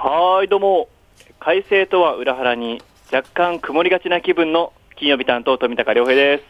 はい、どうも。快晴とは裏腹に若干曇りがちな気分の金曜日担当富高亮平です。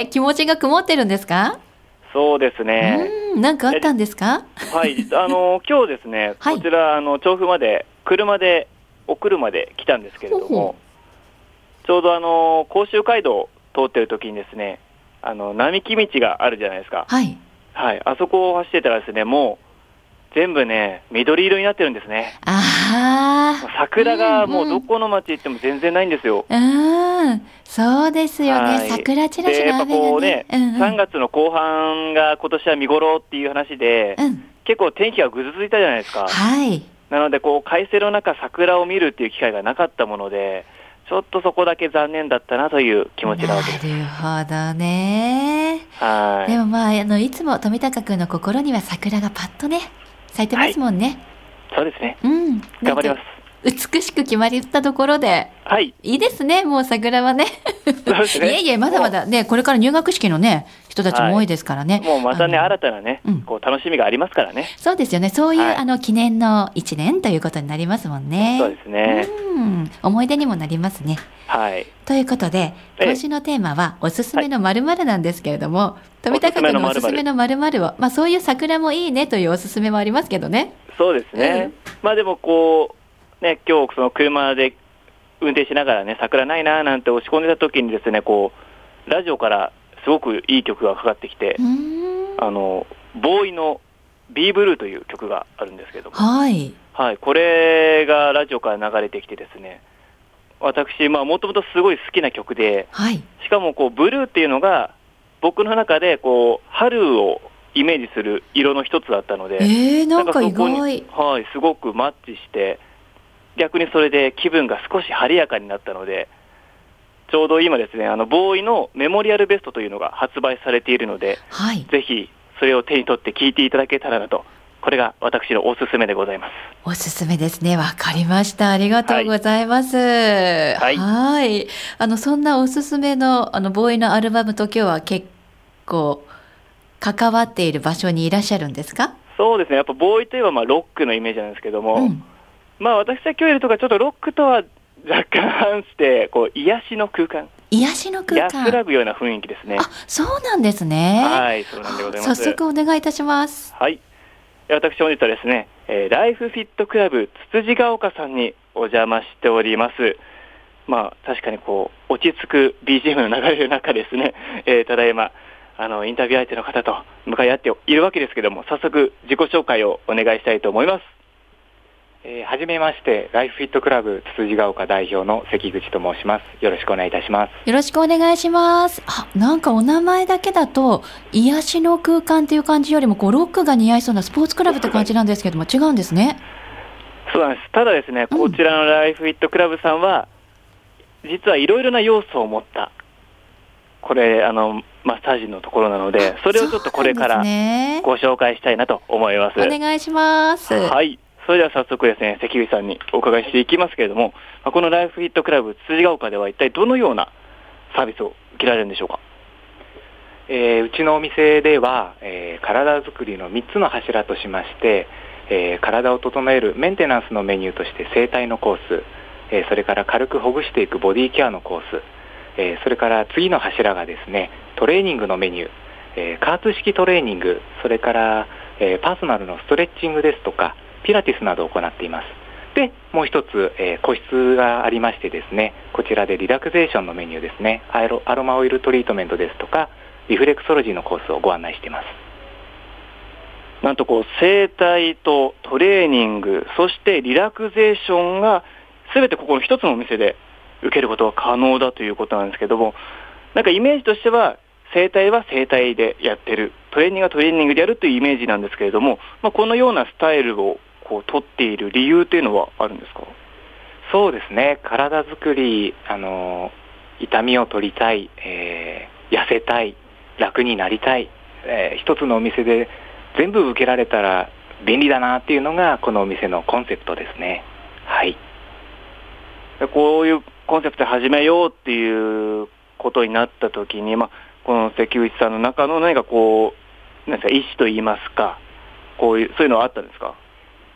気持ちが曇ってるんですか？ そうですね。 なんかあったんですか？ はい、今日ですね、 はいこちら調布まで車でお車で来たんですけれども、 ほうほちょうど甲州街道を通ってる時にですね、並木道があるじゃないですか。 はい。 はい、あそこを走ってたらですね、もう全部ね緑色になってるんですね。桜がもうどこの町行っても全然ないんですよ。 そうですよね。 はい、 桜散らしでやっぱの雨がこうね、 ね。 3月の後半が今年は見頃っていう話で、結構天気がぐずついたじゃないですか。 はい。 なので快晴の中桜を見るっていう機会がなかったもので、ちょっとそこだけ残念だったなという気持ちなわけです。 なるほどね。 はい。 でもいつも富高くんの心には桜がパッとね、咲いてますもんね。 そうですね。頑張ります。 美しく決まったところで、 はい。 いいですね、もう桜はね。 そうですね。 いえ、まだまだね、これから入学式のね、人たちも多いですからね。 もうまたね、新たなね、楽しみがありますからね。 そうですよね。そういう、記念の1年ということになりますもんね。 そうですね。 思い出にもなりますね。 はい。 ということで、今週のテーマは、おすすめの〇〇なんですけれども、富高君のおすすめの〇〇を、そういう桜もいいねというおすすめもありますけどね。 そうですね。でもね、今日その車で運転しながらね、桜ないななんて押し込んでた時にですね、ラジオからすごくいい曲がかかってきて、ボーイの Be Blue という曲があるんですけども、はい、これがラジオから流れてきてですね、私、もともとすごい好きな曲で、しかもブルーっていうのが僕の中で春をイメージする色の一つだったので、 なんか意外。 はい、すごくマッチして、逆にそれで気分が少し晴れやかになったので、ちょうど今ですね、ボーイのメモリアルベストというのが発売されているので、ぜひそれを手に取って聴いていただけたらなと、これが私のおすすめでございます。 おすすめですね。わかりました。ありがとうございます。はい。そんなおすすめのボーイのアルバムと今日は結構関わっている場所にいらっしゃるんですか？ そうですね。やっぱボーイといえばロックのイメージなんですけども、私は今日いるとかちょっとロックとは若干反して癒しの空間、 安らぐような雰囲気ですね。 そうなんですね。 はい、そうなんでございます。 早速お願いいたします。 はい、私本日はですね、ライフフィットクラブつつじが丘さんにお邪魔しております。確かに落ち着く BGM の流れる中ですね、ただいまインタビュー相手の方と向かい合っているわけですけども、早速自己紹介をお願いしたいと思います。 はじめまして、ライフフィットクラブつつじが丘代表の関口と申します。よろしくお願いいたします。 よろしくお願いします。なんかお名前だけだと癒しの空間っていう感じよりもロックが似合いそうなスポーツクラブって感じなんですけども、違うんですね。 そうなんです。ただですね、こちらのライフフィットクラブさんは実はいろいろな要素を持ったマッサージのところなので、それをちょっとこれからご紹介したいなと思います。 お願いします。 はい。それでは早速ですね、関口さんにお伺いしていきますけれども、このライフフィットクラブつつじが丘では一体どのようなサービスを受けられるんでしょうか？ うちのお店では、体づくりの3つの柱としまして、体を整えるメンテナンスのメニューとして整体のコース、それから軽くほぐしていくボディケアのコース、それから次の柱がですね、トレーニングのメニュー、加圧式トレーニング、それから、パーソナルのストレッチングですとかピラティスなどを行っています。で、もう一つ、個室がありましてですね、こちらでリラクゼーションのメニューですね、アロマオイルトリートメントですとかリフレクソロジーのコースをご案内しています。 なんと整体とトレーニング、そしてリラクゼーションが全てここの一つのお店で受けることが可能だということなんですけども、なんかイメージとしては整体は整体でやってる、トレーニングはトレーニングでやるというイメージなんですけれども、このようなスタイルを取っている理由というのはあるんですか？ そうですね、体作り、痛みを取りたい、痩せたい、楽になりたい、一つのお店で全部受けられたら便利だなっていうのがこのお店のコンセプトですね。はい。 こういうコンセプトで始めようっていうことになったときに、この関口さんの中の何かなんですか、意思といいますか、そういうのはあったんですか？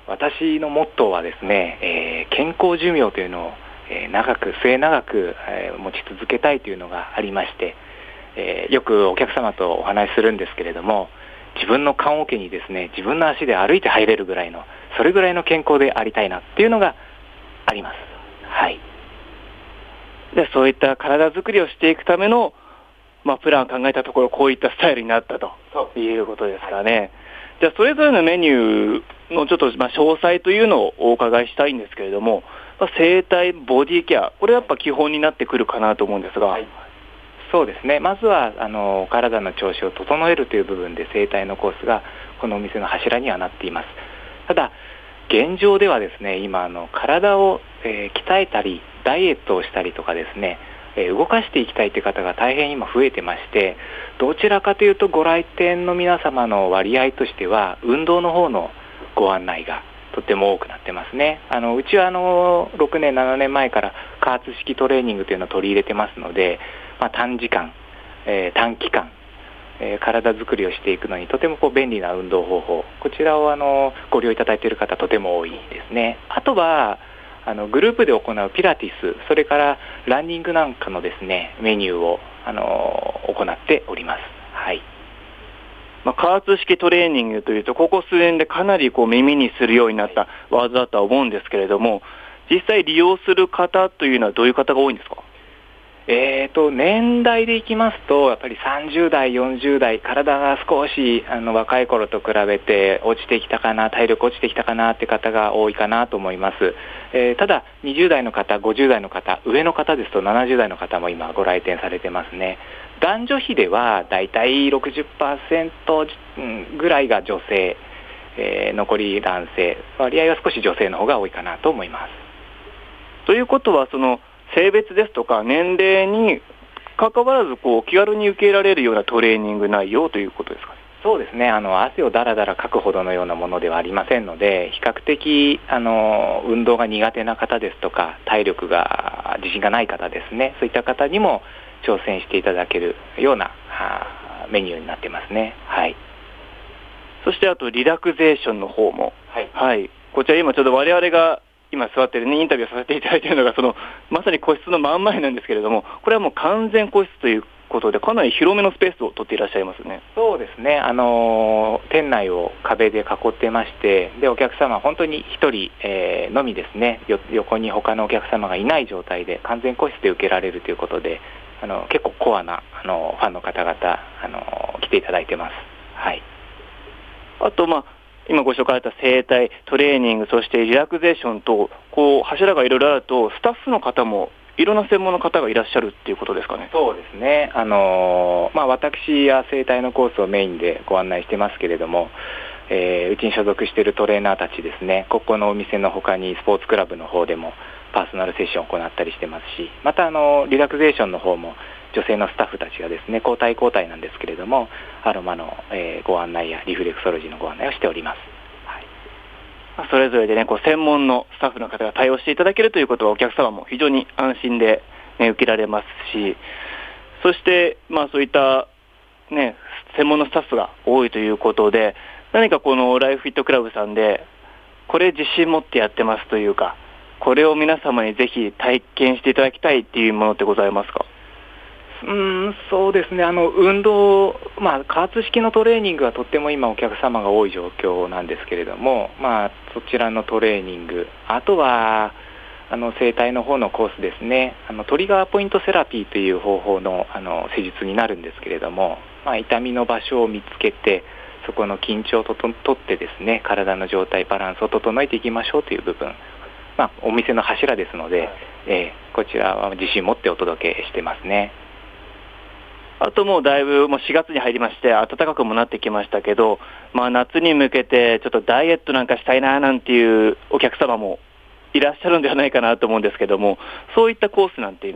私のモットーはですね、健康寿命というのを、末永く、持ち続けたいというのがありまして、よくお客様とお話しするんですけれども、自分の棺桶にですね、自分の足で歩いて入れるぐらいの、それぐらいの健康でありたいなっていうのがあります。はい。 で、そういった体作りをしていくための、プランを考えたところ、こういったスタイルになったということですかね。はい、じゃあ、それぞれのメニューのちょっと詳細というのをお伺いしたいんですけれども、整体、ボディケア、これやっぱ基本になってくるかなと思うんですが。はい、 そうですね。まずは体の調子を整えるという部分で整体のコースがこのお店の柱にはなっています。ただ現状ではですね、今体を、鍛えたりダイエットをしたりとかですね、動かしていきたいという方が大変今増えてまして、どちらかというとご来店の皆様の割合としては運動の方のご案内がとても多くなってますね。うちは6年7年前から加圧式トレーニングというのを取り入れてますので、短時間、短期間、体作りをしていくのにとても便利な運動方法、こちらをご利用いただいている方とても多いですね。あとはグループで行うピラティス、それからランニングなんかのですねメニューを行っております。はい。 加圧式トレーニングというと、ここ数年でかなり耳にするようになったワードだとは思うんですけれども、実際利用する方というのはどういう方が多いんですか？ 年代でいきますと、やっぱり30代、40代、体が少し若い頃と比べて落ちてきたかな、体力落ちてきたかなって方が多いかなと思います。ただ、20代の方、50代の方、上の方ですと70代の方も今ご来店されてますね。男女比ではだいたい 60% ぐらいが女性、残り男性、割合は少し女性の方が多いかなと思います。 ということは、性別ですとか年齢に関わらず気軽に受け入れられるようなトレーニング内容ということですかね。 そうですね。汗をだらだらかくほどのようなものではありませんので、比較的運動が苦手な方ですとか、体力が自信がない方ですね、そういった方にも挑戦していただけるようなメニューになってますね。はい。 そしてあとリラクゼーションの方も、はい、こちら今ちょうど我々が今座ってるインタビューをさせていただいているのがまさに個室の真ん前なんですけれども、これはもう完全個室ということでかなり広めのスペースを取っていらっしゃいますね。 そうですね。店内を壁で囲ってまして、でお客様本当に1人、のみですね、横に他のお客様がいない状態で完全個室で受けられるということで、結構コアなファンの方々来ていただいてます。はい。 あと今ご紹介あった整体、トレーニング、そしてリラクゼーションと柱がいろいろあると、スタッフの方もいろんな専門の方がいらっしゃるっていうことですかね。 そうですね。私や整体のコースをメインでご案内してますけれども、うちに所属しているトレーナーたちですね、ここのお店の他にスポーツクラブの方でもパーソナルセッションを行ったりしてますし、またリラクゼーションの方も女性のスタッフたちがですね、交代なんですけれども、アロマの、ご案内やリフレクソロジーのご案内をしております。はい。 それぞれでね、専門のスタッフの方が対応していただけるということは、お客様も非常に安心で、受けられますし、そしてそういったね、専門のスタッフが多いということで、何かこのライフフィットクラブさんでこれ自信持ってやってますというか、これを皆様にぜひ体験していただきたいっていうものってございますか？ そうですね。運動、加圧式のトレーニングはとっても今お客様が多い状況なんですけれども、そちらのトレーニング、あとは整体の方のコースですね。トリガーポイントセラピーという方法の施術になるんですけれども、痛みの場所を見つけて、そこの緊張をとってですね、体の状態バランスを整えていきましょうという部分、お店の柱ですので、こちらは自信持ってお届けしてますね。 あともうだいぶ4月に入りまして暖かくもなってきましたけど、夏に向けてちょっとダイエットなんかしたいななんていうお客様もいらっしゃるんではないかなと思うんですけども、そういったコースなんていうのは？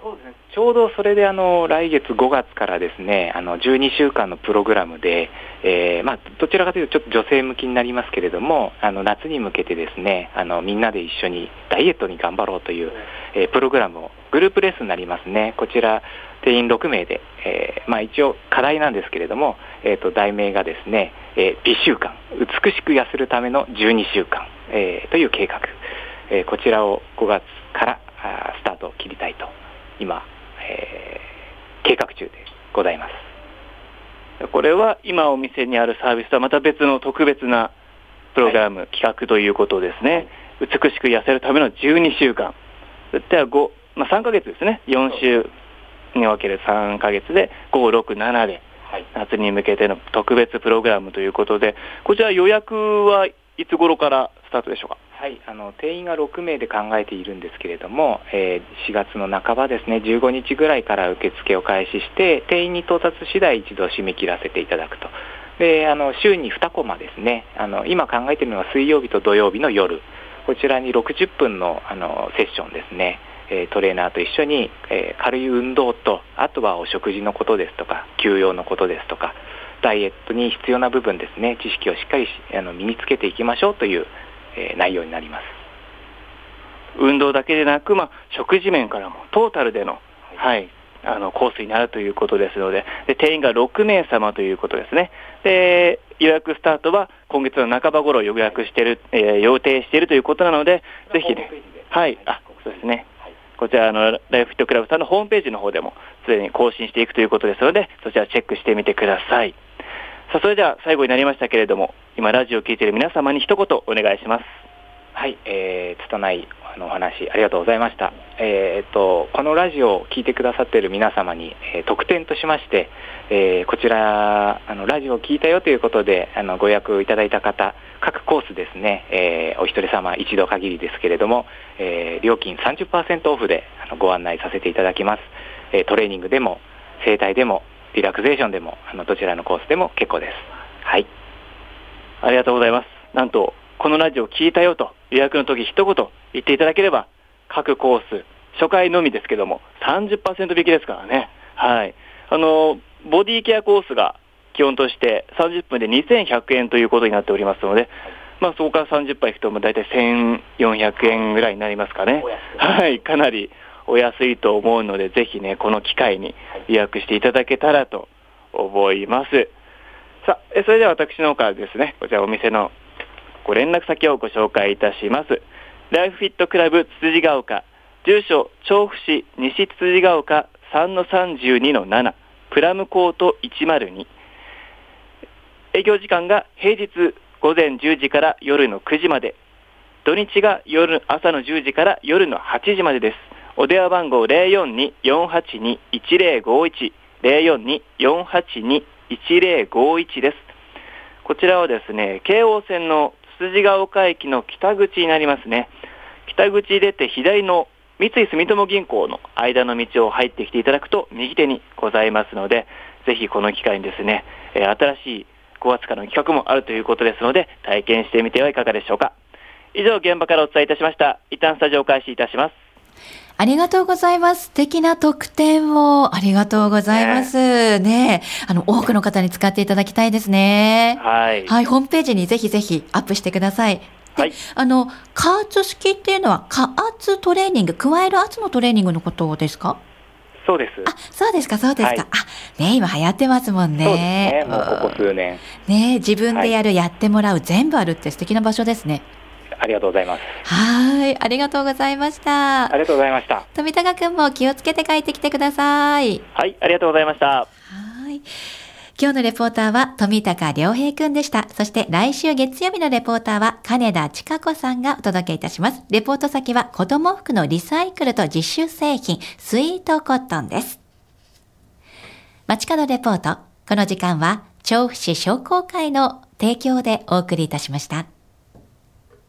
そうですね、ちょうどそれで来月5月からですね、12週間のプログラムで、どちらかというとちょっと女性向きになりますけれども、夏に向けてですね、みんなで一緒にダイエットに頑張ろうという、プログラムを、グループレッスンになりますね。こちら定員6名で、一応課題なんですけれども、題名がですね、美習慣、美しく痩せるための12週間、という計画、こちらを5月からスタートを切りたいと今、計画中でございます。 これは今お店にあるサービスとはまた別の特別なプログラム、企画ということですね。美しく痩せるための12週間。では3ヶ月ですね。4週に分ける3ヶ月で5、6、7で夏に向けての特別プログラムということで、こちら予約はいつ頃からスタートでしょうか？ はい、定員が6名で考えているんですけれども、4月の半ばですね、15日ぐらいから受付を開始して、定員に到達次第一度締め切らせていただくと。で、週に2コマですね、今考えているのは水曜日と土曜日の夜、こちらに60分の、セッションですね、トレーナーと一緒に、軽い運動と、あとはお食事のことですとか、休養のことですとか、ダイエットに必要な部分ですね、知識をしっかり身につけていきましょうという内容になります。 運動だけでなく、食事面からもトータルでの、コースになるということですので、定員が6名様ということですね。で、予約スタートは今月の半ば頃予定しているということなので、ぜひね、そうですね。こちらライフフィットクラブさんのホームページの方でもすでに更新していくということですので、そちらチェックしてみてください。さあ、それでは最後になりましたけれども、今ラジオを聞いている皆様に一言お願いします。 はい、拙いお話ありがとうございました。このラジオを聞いてくださっている皆様に、特典としまして、こちらラジオを聞いたよということでご予約いただいた方、各コースですね、お一人様一度限りですけれども、料金 30% オフでご案内させていただきます。トレーニングでも整体でもリラクゼーションでもどちらのコースでも結構です。はい、 ありがとうございます。なんとこのラジオを聞いたよと予約の時一言言っていただければ、各コース初回のみですけども 30% 引きですからね。はい、ボディケアコースが基本として30分で2100円ということになっておりますので、そこから30杯いくとだいたい1400円ぐらいになりますかね。はい、かなりお安いと思うので、ぜひね、この機会に予約していただけたらと思います。さあ、それでは私の方からですね、こちらお店のご連絡先をご紹介いたします。ライフフィットクラブつつじが丘、住所調布市西つつじが丘 3-32-7 プラムコート102。営業時間が平日午前10時から夜の9時まで、土日が朝の10時から夜の8時までです。お電話番号 042-482-1051 042-482-1051 です。こちらはですね、京王線のつつじが丘駅の北口になりますね。北口出て左の三井住友銀行の間の道を入ってきていただくと右手にございますので、ぜひこの機会にですね、新しい5月からの企画もあるということですので、体験してみてはいかがでしょうか。以上、現場からお伝えいたしました。一旦スタジオを開始いたします。 ありがとうございます。素敵な特典をありがとうございます。ね、多くの方に使っていただきたいですね。 はい。 はい、ホームページにぜひぜひアップしてください。 はい。 加圧式っていうのは加圧トレーニング、加える圧のトレーニングのことですか？ そうです。 そうですか、そうですか。はい、今流行ってますもんね。 そうですね、もうここ数年。 ね、自分でやってもらう、全部あるって素敵な場所ですね。 ありがとうございます。 はい、ありがとうございました。 ありがとうございました。 富高くんも気をつけて帰ってきてください。 はい、ありがとうございました。 はい。今日のレポーターは富高良平くんでした。そして来週月曜日のレポーターは金田千佳子さんがお届けいたします。レポート先は子供服のリサイクルと実習製品スイートコットンです。街角レポート。この時間は調布市商工会の提供でお送りいたしました。